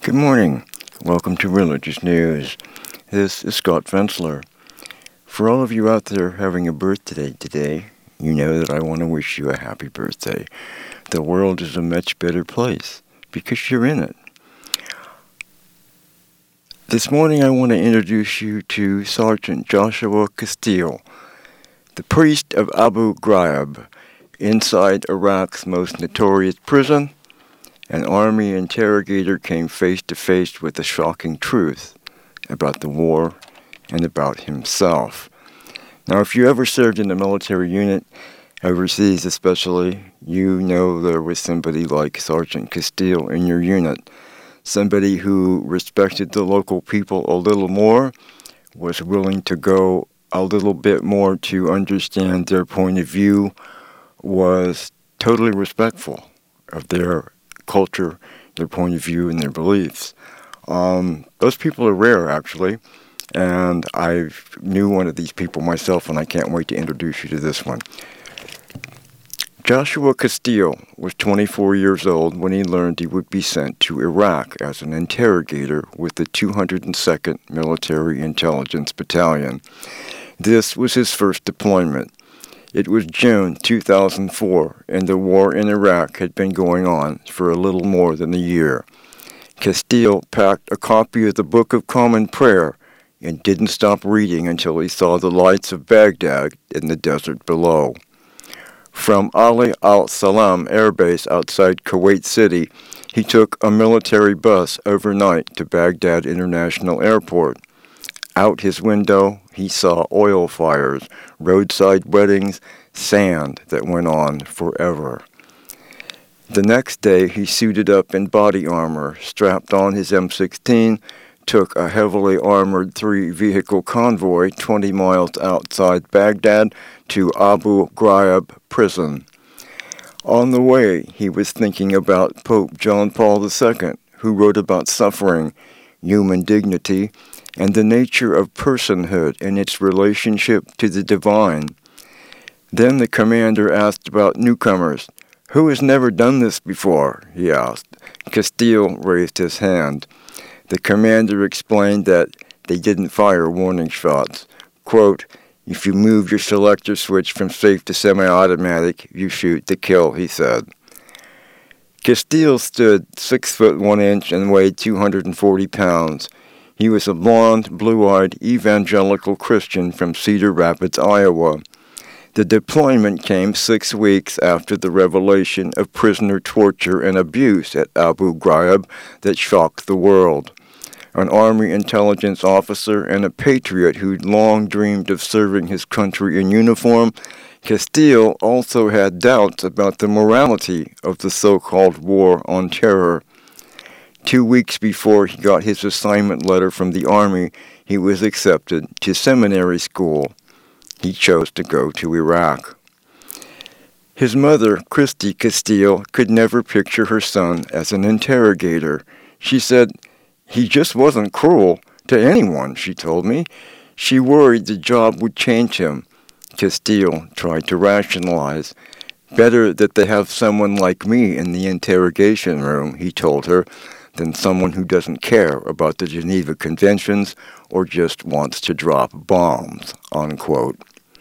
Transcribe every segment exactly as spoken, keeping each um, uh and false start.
Good morning. Welcome to Religious News. This is Scott Fensler. For all of you out there having a birthday today, you know that I want to wish you a happy birthday. The world is a much better place because you're in it. This morning I want to introduce you to Sergeant Joshua Castile, the priest of Abu Ghraib, inside Iraq's most notorious prison. An army interrogator came face to face with the shocking truth about the war and about himself. Now, if you ever served in a military unit, overseas especially, you know there was somebody like Sergeant Castile in your unit. Somebody who respected the local people a little more, was willing to go a little bit more to understand their point of view, was totally respectful of their culture, their point of view, and their beliefs. Um, those people are rare, actually, and I knew one of these people myself, and I can't wait to introduce you to this one. Joshua Castile was twenty-four years old when he learned he would be sent to Iraq as an interrogator with the two hundred second Military Intelligence Battalion. This was his first deployment. It was June two thousand four, and the war in Iraq had been going on for a little more than a year. Castile packed a copy of the Book of Common Prayer and didn't stop reading until he saw the lights of Baghdad in the desert below. From Ali al-Salam Air Base outside Kuwait City, he took a military bus overnight to Baghdad International Airport. Out his window, he saw oil fires, roadside weddings, sand that went on forever. The next day, he suited up in body armor, strapped on his M sixteen, took a heavily armored three-vehicle convoy twenty miles outside Baghdad to Abu Ghraib prison. On the way, he was thinking about Pope John Paul the Second, who wrote about suffering, human dignity, and the nature of personhood and its relationship to the divine. Then the commander asked about newcomers. "Who has never done this before?" he asked. Castile raised his hand. The commander explained that they didn't fire warning shots. Quote, "If you move your selector switch from safe to semi-automatic, you shoot to kill," he said. Castile stood six foot one inch and weighed two hundred forty pounds. He was a blond, blue-eyed evangelical Christian from Cedar Rapids, Iowa. The deployment came six weeks after the revelation of prisoner torture and abuse at Abu Ghraib that shocked the world. An Army intelligence officer and a patriot who'd long dreamed of serving his country in uniform, Castile also had doubts about the morality of the so-called war on terror. Two weeks before he got his assignment letter from the Army, he was accepted to seminary school. He chose to go to Iraq. His mother, Christy Castile, could never picture her son as an interrogator. She said, "He just wasn't cruel to anyone," she told me. She worried the job would change him. Castile tried to rationalize. "Better that they have someone like me in the interrogation room," he told her, than someone who doesn't care about the Geneva Conventions or just wants to drop bombs, unquote.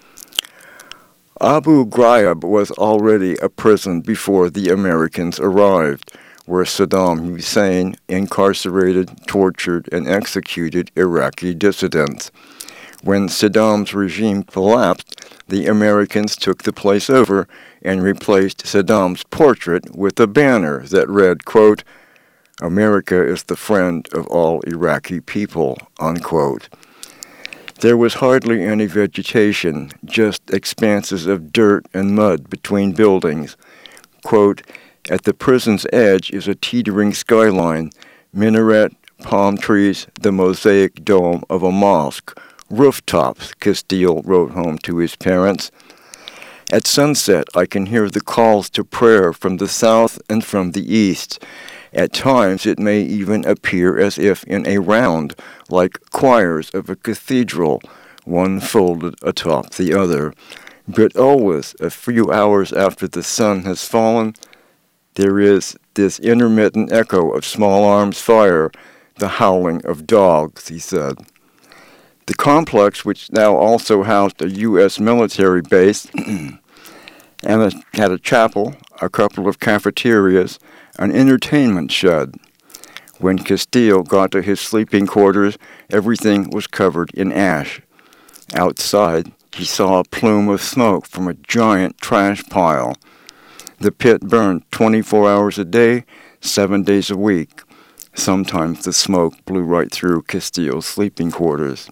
Abu Ghraib was already a prison before the Americans arrived, where Saddam Hussein incarcerated, tortured, and executed Iraqi dissidents. When Saddam's regime collapsed, the Americans took the place over and replaced Saddam's portrait with a banner that read, quote, "America is the friend of all Iraqi people," unquote. There was hardly any vegetation, just expanses of dirt and mud between buildings. Quote, "At the prison's edge is a teetering skyline, minaret, palm trees, the mosaic dome of a mosque, rooftops," Castile wrote home to his parents. "At sunset, I can hear the calls to prayer from the south and from the east. At times it may even appear as if in a round, like choirs of a cathedral, one folded atop the other. But always, a few hours after the sun has fallen, There is this intermittent echo of small arms fire, the howling of dogs, he said. The complex, which now also housed a U S military base, and a, had a chapel, a couple of cafeterias, an entertainment shed. When Castile got to his sleeping quarters, everything was covered in ash. Outside, he saw a plume of smoke from a giant trash pile. The pit burned twenty-four hours a day, seven days a week. Sometimes the smoke blew right through Castile's sleeping quarters.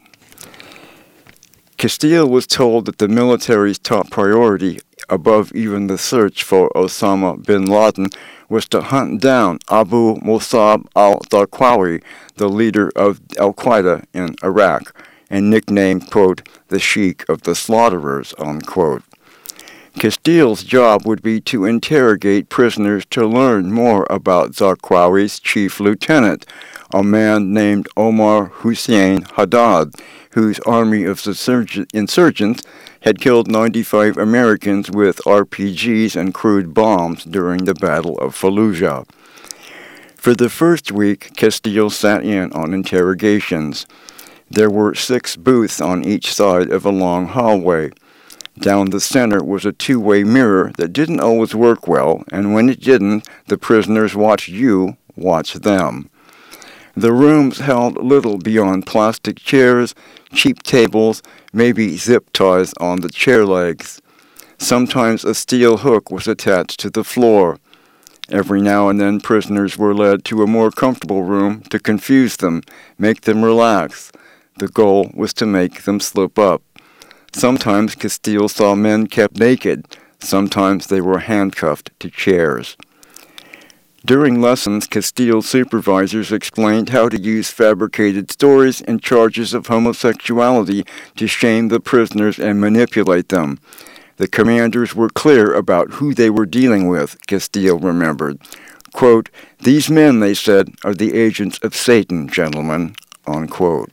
Castile was told that the military's top priority, above even the search for Osama bin Laden, was to hunt down Abu Musab al-Zarqawi, the leader of al-Qaeda in Iraq, and nicknamed, quote, the Sheik of the Slaughterers, unquote. Castile's job would be to interrogate prisoners to learn more about Zarqawi's chief lieutenant, a man named Omar Hussein Haddad, whose army of insurgents had killed ninety-five Americans with R P Gs and crude bombs during the Battle of Fallujah. For the first week, Castile sat in on interrogations. There were six booths on each side of a long hallway. Down the center was a two-way mirror that didn't always work well, and when it didn't, the prisoners watched you watch them. The rooms held little beyond plastic chairs, cheap tables, maybe zip ties on the chair legs. Sometimes a steel hook was attached to the floor. Every now and then prisoners were led to a more comfortable room to confuse them, make them relax. The goal was to make them slip up. Sometimes Castile saw men kept naked. Sometimes they were handcuffed to chairs. During lessons, Castile's supervisors explained how to use fabricated stories and charges of homosexuality to shame the prisoners and manipulate them. The commanders were clear about who they were dealing with, Castile remembered. Quote, these men, they said, are the agents of Satan, gentlemen, unquote.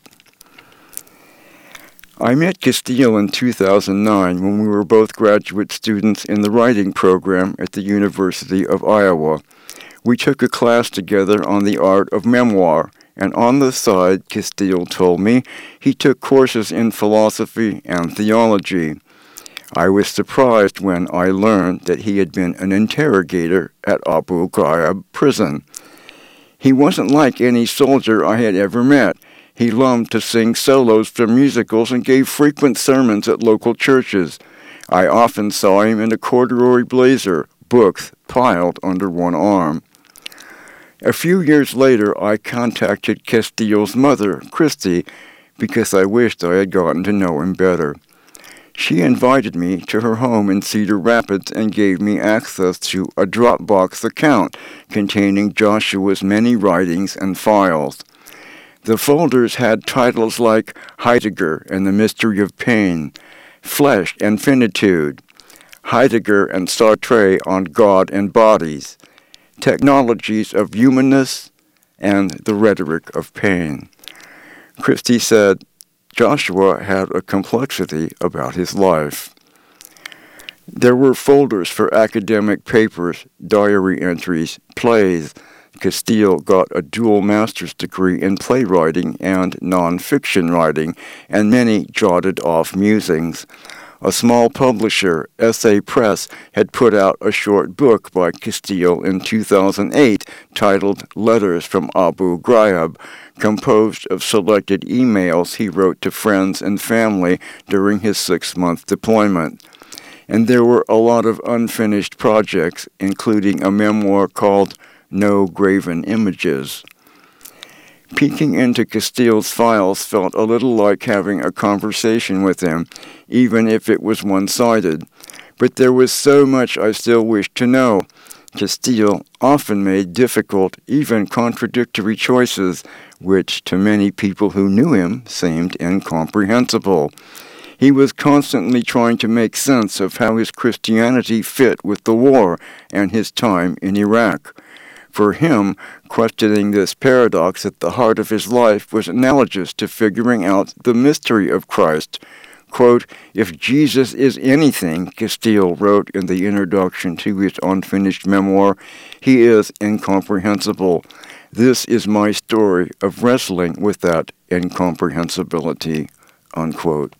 I met Castile in two thousand nine when we were both graduate students in the writing program at the University of Iowa. We took a class together on the art of memoir, and on the side, Castile told me, he took courses in philosophy and theology. I was surprised when I learned that he had been an interrogator at Abu Ghraib prison. He wasn't like any soldier I had ever met. He loved to sing solos from musicals and gave frequent sermons at local churches. I often saw him in a corduroy blazer, books piled under one arm. A few years later, I contacted Castile's mother, Christy, because I wished I had gotten to know him better. She invited me to her home in Cedar Rapids and gave me access to a Dropbox account containing Joshua's many writings and files. The folders had titles like Heidegger and the Mystery of Pain, Flesh and Finitude, Heidegger and Sartre on God and Bodies, Technologies of Humanness, and The Rhetoric of Pain. Christie said, Joshua had a complexity about his life. There were folders for academic papers, diary entries, plays. Castile got a dual master's degree in playwriting and non-fiction writing, and many jotted off musings. A small publisher, Essay Press, had put out a short book by Castile in two thousand eight titled Letters from Abu Ghraib, composed of selected emails he wrote to friends and family during his six-month deployment. And there were a lot of unfinished projects, including a memoir called No Graven Images. Peeking into Castile's files felt a little like having a conversation with him, even if it was one-sided. But there was so much I still wished to know. Castile often made difficult, even contradictory choices, which to many people who knew him seemed incomprehensible. He was constantly trying to make sense of how his Christianity fit with the war and his time in Iraq. For him, questioning this paradox at the heart of his life was analogous to figuring out the mystery of Christ. Quote, "If Jesus is anything," Castile wrote in the introduction to his unfinished memoir, "he is incomprehensible. This is my story of wrestling with that incomprehensibility." Unquote.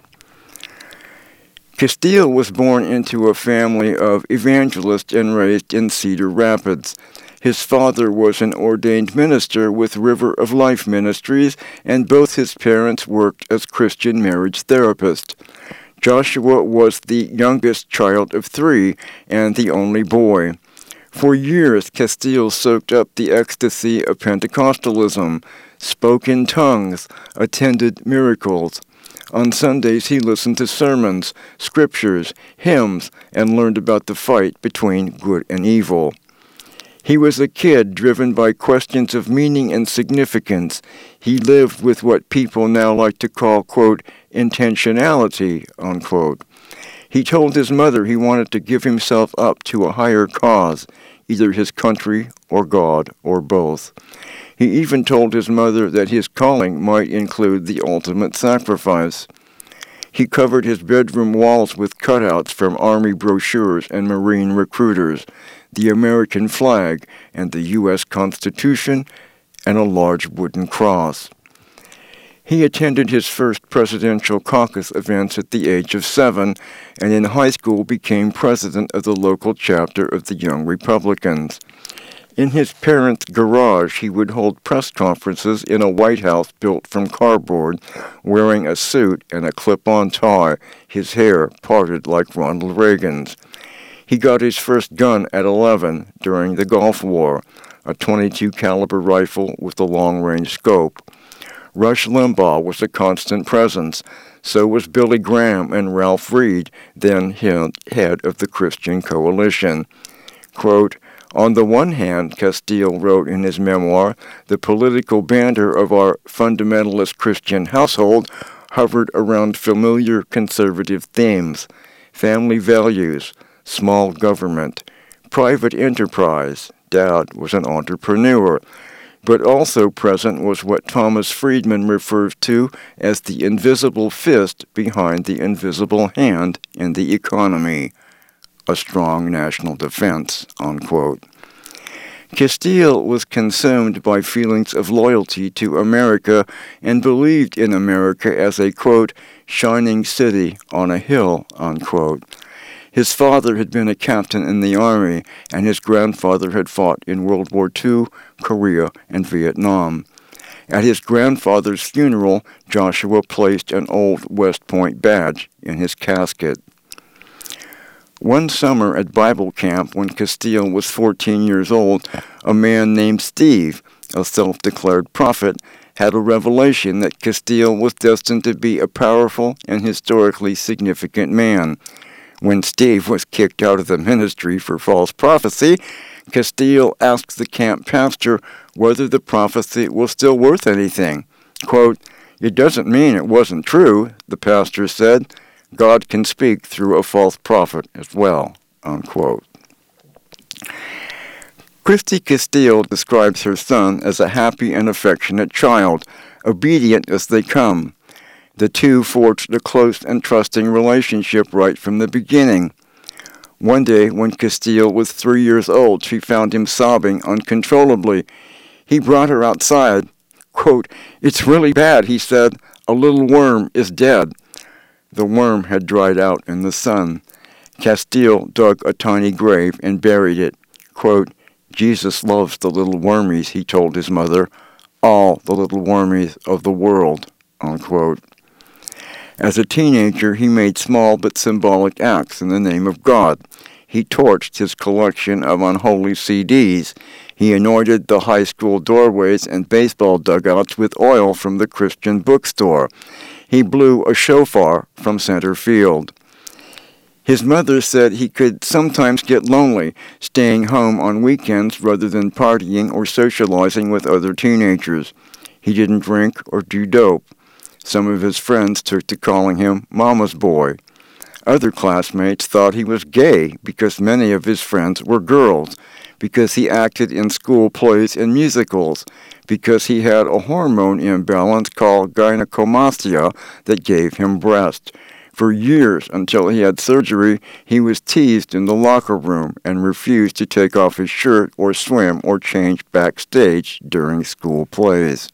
Castile was born into a family of evangelists and raised in Cedar Rapids. His father was an ordained minister with River of Life Ministries, and both his parents worked as Christian marriage therapists. Joshua was the youngest child of three and the only boy. For years, Castile soaked up the ecstasy of Pentecostalism, spoke in tongues, attended miracles. On Sundays, he listened to sermons, scriptures, hymns, and learned about the fight between good and evil. He was a kid driven by questions of meaning and significance. He lived with what people now like to call, quote, intentionality, unquote. He told his mother he wanted to give himself up to a higher cause, either his country or God or both. He even told his mother that his calling might include the ultimate sacrifice. He covered his bedroom walls with cutouts from Army brochures and Marine recruiters, the American flag and the U S Constitution, and a large wooden cross. He attended his first presidential caucus events at the age of seven, and in high school became president of the local chapter of the Young Republicans. In his parents' garage, he would hold press conferences in a White House built from cardboard, wearing a suit and a clip-on tie, his hair parted like Ronald Reagan's. He got his first gun at eleven during the Gulf War, a twenty-two caliber rifle with a long-range scope. Rush Limbaugh was a constant presence. So was Billy Graham and Ralph Reed, then head of the Christian Coalition. Quote, "On the one hand," Castile wrote in his memoir, "the political banter of our fundamentalist Christian household hovered around familiar conservative themes: family values, small government, private enterprise." Dad was an entrepreneur. But also present was what Thomas Friedman refers to as the invisible fist behind the invisible hand in the economy, a strong national defense, unquote. Castile was consumed by feelings of loyalty to America and believed in America as a, quote, shining city on a hill, unquote. His father had been a captain in the Army, and his grandfather had fought in World War Two, Korea, and Vietnam. At his grandfather's funeral, Joshua placed an old West Point badge in his casket. One summer at Bible camp, when Castile was fourteen years old, a man named Steve, a self-declared prophet, had a revelation that Castile was destined to be a powerful and historically significant man. When Steve was kicked out of the ministry for false prophecy, Castile asked the camp pastor whether the prophecy was still worth anything. Quote, "It doesn't mean it wasn't true," the pastor said. "God can speak through a false prophet as well," unquote. Christy Castile describes her son as a happy and affectionate child, obedient as they come. The two forged a close and trusting relationship right from the beginning. One day, when Castile was three years old, she found him sobbing uncontrollably. He brought her outside. Quote, "It's really bad," he said. "A little worm is dead." The worm had dried out in the sun. Castile dug a tiny grave and buried it. Quote, "Jesus loves the little wormies," he told his mother, "all the little wormies of the world," unquote. As a teenager, he made small but symbolic acts in the name of God. He torched his collection of unholy C Ds. He anointed the high school doorways and baseball dugouts with oil from the Christian bookstore. He blew a shofar from center field. His mother said he could sometimes get lonely, staying home on weekends rather than partying or socializing with other teenagers. He didn't drink or do dope. Some of his friends took to calling him Mama's Boy. Other classmates thought he was gay because many of his friends were girls, because he acted in school plays and musicals, because he had a hormone imbalance called gynecomastia that gave him breasts. For years, until he had surgery, he was teased in the locker room and refused to take off his shirt or swim or change backstage during school plays.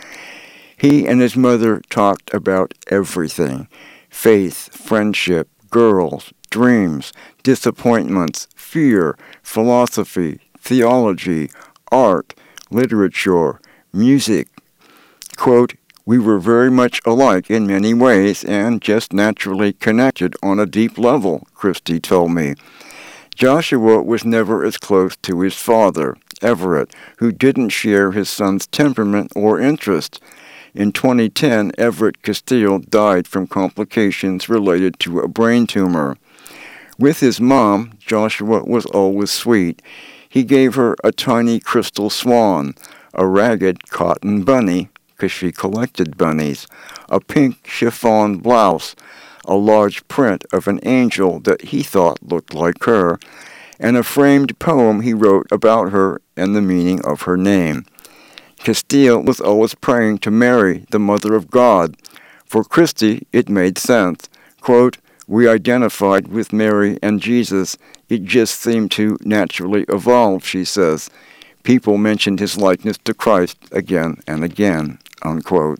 He and his mother talked about everything: faith, friendship, girls, dreams, disappointments, fear, philosophy, theology, art, literature, music. Quote, "We were very much alike in many ways and just naturally connected on a deep level," Christy told me. Joshua was never as close to his father, Everett, who didn't share his son's temperament or interest. In twenty ten, Everett Castile died from complications related to a brain tumor. With his mom, Joshua was always sweet. He gave her a tiny crystal swan, a ragged cotton bunny, because she collected bunnies, a pink chiffon blouse, a large print of an angel that he thought looked like her, and a framed poem he wrote about her and the meaning of her name. Castile was always praying to Mary, the Mother of God. For Christy, it made sense. Quote, "We identified with Mary and Jesus. It just seemed to naturally evolve," she says. People mentioned his likeness to Christ again and again, unquote.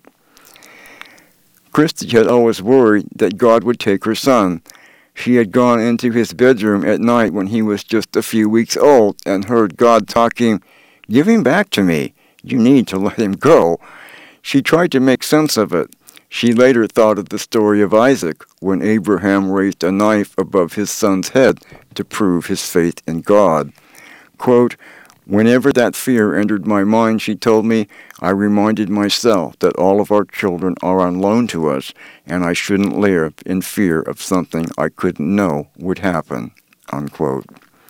Christy had always worried that God would take her son. She had gone into his bedroom at night when he was just a few weeks old and heard God talking, "Give him back to me. You need to let him go." She tried to make sense of it. She later thought of the story of Isaac, when Abraham raised a knife above his son's head to prove his faith in God. Quote, "Whenever that fear entered my mind," she told me, "I reminded myself that all of our children are on loan to us, and I shouldn't live in fear of something I couldn't know would happen," unquote.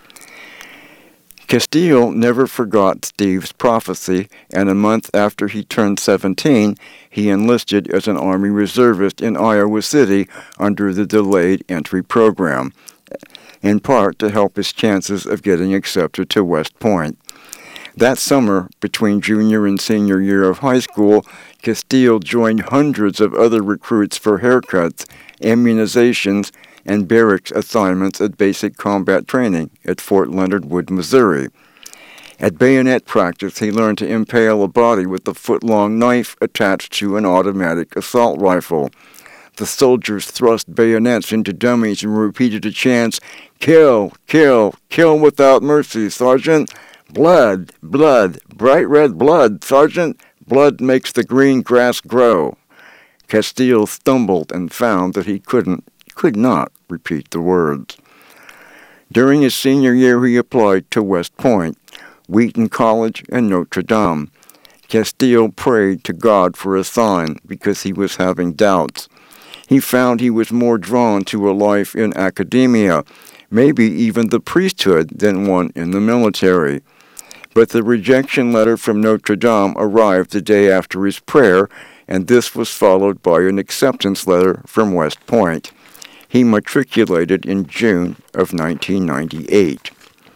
Castile never forgot Steve's prophecy, and a month after he turned seventeen, he enlisted as an Army reservist in Iowa City under the Delayed Entry Program, in part to help his chances of getting accepted to West Point. That summer, between junior and senior year of high school, Castile joined hundreds of other recruits for haircuts, immunizations, and barracks assignments at basic combat training at Fort Leonard Wood, Missouri. At bayonet practice, he learned to impale a body with a foot-long knife attached to an automatic assault rifle. The soldiers thrust bayonets into dummies and repeated a chant, "Kill, kill, kill without mercy, Sergeant! Blood, blood, bright red blood, Sergeant! Blood makes the green grass grow." Castile stumbled and found that he couldn't could not repeat the words. During his senior year, he applied to West Point, Wheaton College, and Notre Dame. Castile prayed to God for a sign because he was having doubts. He found he was more drawn to a life in academia, maybe even the priesthood, than one in the military. But the rejection letter from Notre Dame arrived the day after his prayer, and this was followed by an acceptance letter from West Point. He matriculated in June of nineteen ninety-eight.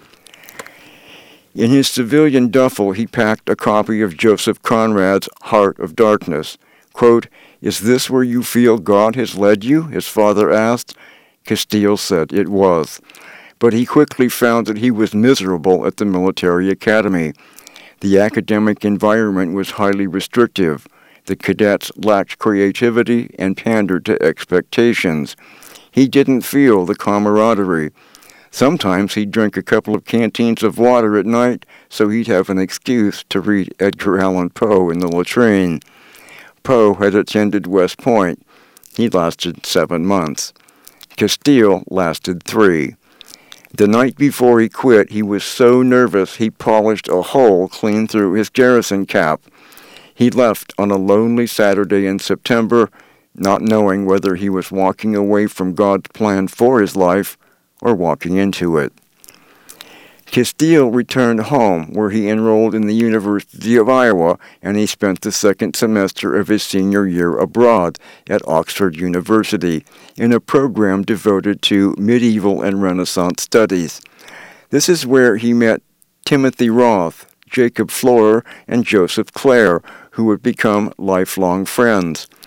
In his civilian duffel, he packed a copy of Joseph Conrad's Heart of Darkness. Quote, "Is this where you feel God has led you?" his father asked. Castile said it was. But he quickly found that he was miserable at the military academy. The academic environment was highly restrictive. The cadets lacked creativity and pandered to expectations. He didn't feel the camaraderie. Sometimes he'd drink a couple of canteens of water at night so he'd have an excuse to read Edgar Allan Poe in the latrine. Poe had attended West Point. He lasted seven months. Castile lasted three. The night before he quit, he was so nervous he polished a hole clean through his garrison cap. He left on a lonely Saturday in September, not knowing whether he was walking away from God's plan for his life or walking into it. Castile returned home, where he enrolled in the University of Iowa, and he spent the second semester of his senior year abroad at Oxford University in a program devoted to medieval and Renaissance studies. This is where he met Timothy Roth, Jacob Florer, and Joseph Clare, who would become lifelong friends.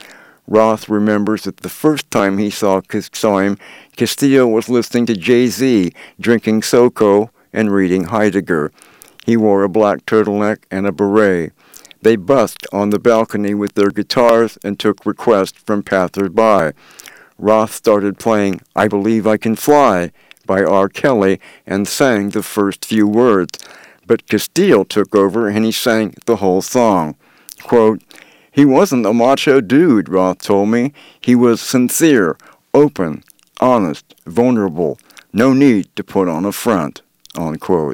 Roth remembers that the first time he saw, saw him, Castillo was listening to Jay-Z, drinking SoCo, and reading Heidegger. He wore a black turtleneck and a beret. They busked on the balcony with their guitars and took requests from passers-by. Roth started playing I Believe I Can Fly by R. Kelly and sang the first few words, but Castillo took over and he sang the whole song. Quote, "He wasn't a macho dude," Roth told me. "He was sincere, open, honest, vulnerable. No need to put on a front," unquote.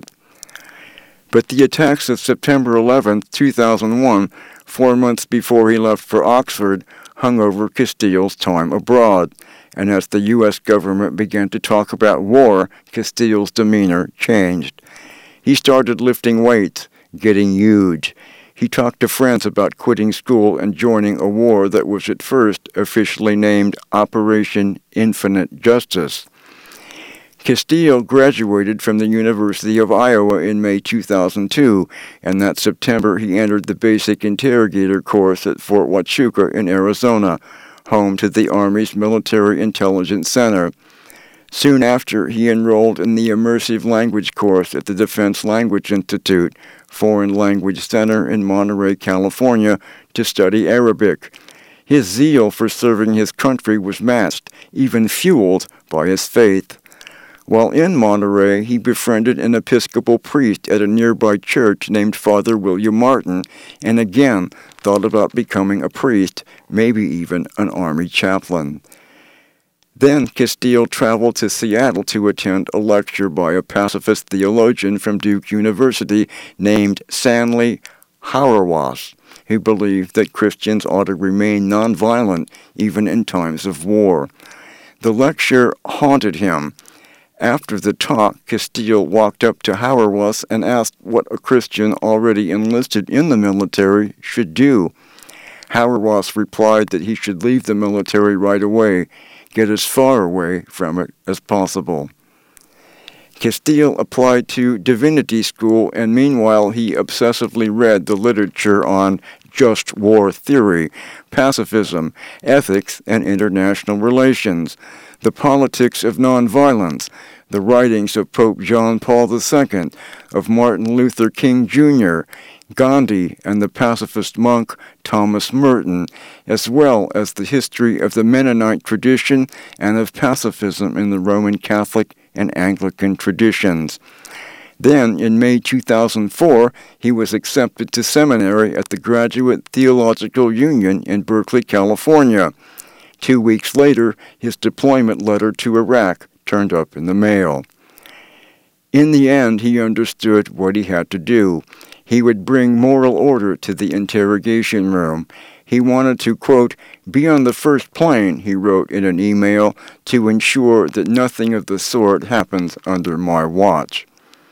But the attacks of September eleventh, two thousand one, four months before he left for Oxford, hung over Castillo's time abroad, and as the U S government began to talk about war, Castillo's demeanor changed. He started lifting weights, getting huge. He talked to friends about quitting school and joining a war that was at first officially named Operation Infinite Justice. Castillo graduated from the University of Iowa in May two thousand two, and that September he entered the Basic Interrogator course at Fort Huachuca in Arizona, home to the Army's Military Intelligence Center. Soon after, he enrolled in the Immersive Language course at the Defense Language Institute, Foreign Language Center in Monterey, California, to study Arabic. His zeal for serving his country was matched, even fueled, by his faith. While in Monterey, he befriended an Episcopal priest at a nearby church named Father William Martin, and again thought about becoming a priest, maybe even an Army chaplain. Then Castillo traveled to Seattle to attend a lecture by a pacifist theologian from Duke University named Stanley Hauerwas, who believed that Christians ought to remain nonviolent even in times of war. The lecture haunted him. After the talk, Castillo walked up to Hauerwas and asked what a Christian already enlisted in the military should do. Hauerwas replied that he should leave the military right away, get as far away from it as possible. Castillo applied to divinity school, and meanwhile he obsessively read the literature on just war theory, pacifism, ethics, and international relations, the politics of nonviolence, the writings of Pope John Paul the Second, of Martin Luther King Junior, Gandhi, and the pacifist monk Thomas Merton, as well as the history of the Mennonite tradition and of pacifism in the Roman Catholic and Anglican traditions. Then, in May two thousand four, he was accepted to seminary at the Graduate Theological Union in Berkeley, California. Two weeks later, his deployment letter to Iraq turned up in the mail. In the end, he understood what he had to do. He would bring moral order to the interrogation room. He wanted to, quote, "be on the first plane," he wrote in an email, "to ensure that nothing of the sort happens under my watch."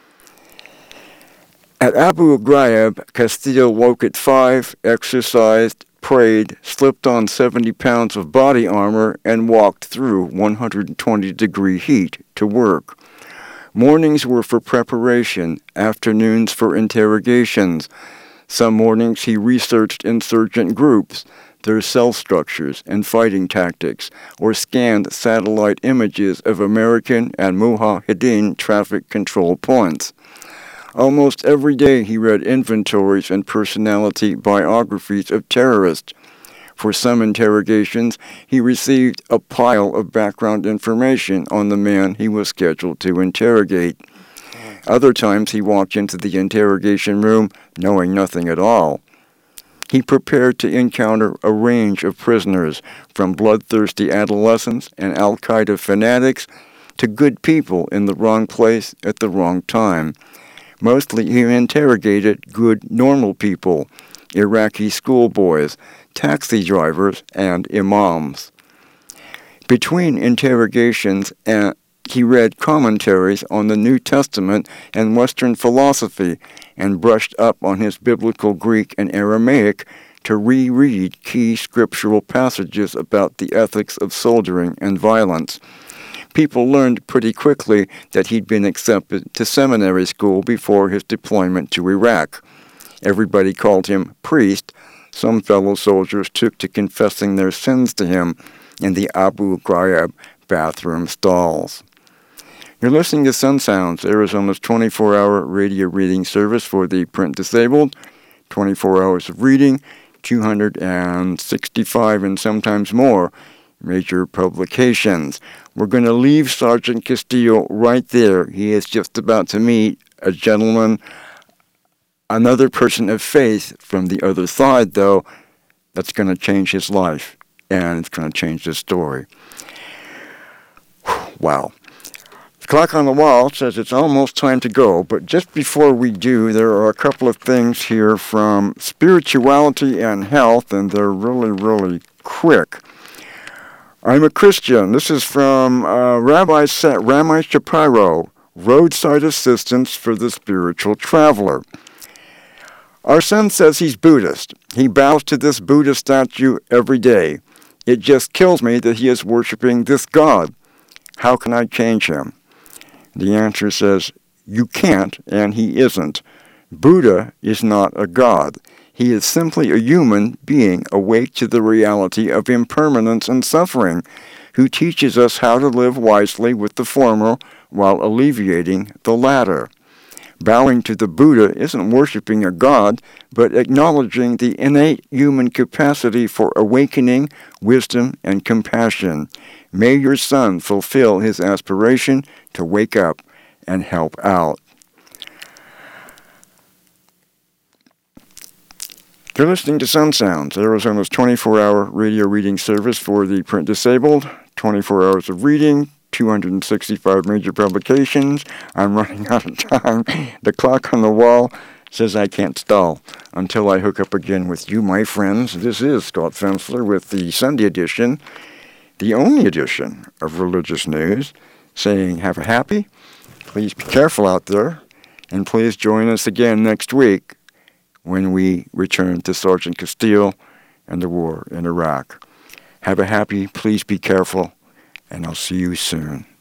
At Abu Ghraib, Castillo woke at five, exercised, prayed, slipped on seventy pounds of body armor, and walked through one hundred twenty degree heat to work. Mornings were for preparation, afternoons for interrogations. Some mornings he researched insurgent groups, their cell structures and fighting tactics, or scanned satellite images of American and Mujahideen traffic control points. Almost every day he read inventories and personality biographies of terrorists. For some interrogations, he received a pile of background information on the man he was scheduled to interrogate. Other times he walked into the interrogation room knowing nothing at all. He prepared to encounter a range of prisoners, from bloodthirsty adolescents and Al-Qaeda fanatics to good people in the wrong place at the wrong time. Mostly he interrogated good, normal people, Iraqi schoolboys, taxi drivers, and imams. Between interrogations, uh, he read commentaries on the New Testament and Western philosophy and brushed up on his biblical Greek and Aramaic to reread key scriptural passages about the ethics of soldiering and violence. People learned pretty quickly that he'd been accepted to seminary school before his deployment to Iraq. Everybody called him priest, some fellow soldiers took to confessing their sins to him in the Abu Ghraib bathroom stalls. You're listening to Sun Sounds, Arizona's twenty-four hour radio reading service for the print disabled. twenty-four hours of reading, two hundred sixty-five and sometimes more major publications. We're going to leave Sergeant Castillo right there. He is just about to meet a gentleman, another person of faith from the other side, though, that's going to change his life, and it's going to change his story. Wow. The clock on the wall says it's almost time to go, but just before we do, there are a couple of things here from Spirituality and Health, and they're really, really quick. I'm a Christian. This is from uh, Rabbi Sa- Rami Shapiro, Roadside Assistance for the Spiritual Traveler. Our son says he's Buddhist. He bows to this Buddha statue every day. It just kills me that he is worshiping this God. How can I change him? The answer says, you can't, and he isn't. Buddha is not a god. He is simply a human being awake to the reality of impermanence and suffering, who teaches us how to live wisely with the former while alleviating the latter. Bowing to the Buddha isn't worshiping a god, but acknowledging the innate human capacity for awakening, wisdom, and compassion. May your son fulfill his aspiration to wake up and help out. You're listening to Sun Sounds, Arizona's twenty-four hour radio reading service for the print disabled. twenty-four hours of reading, two hundred sixty-five major publications. I'm running out of time. The clock on the wall says I can't stall until I hook up again with you, my friends. This is Scott Fensler with the Sunday edition, the only edition of Religious News, saying have a happy, please be careful out there, and please join us again next week when we return to Sergeant Castillo and the war in Iraq. Have a happy, please be careful, and I'll see you soon.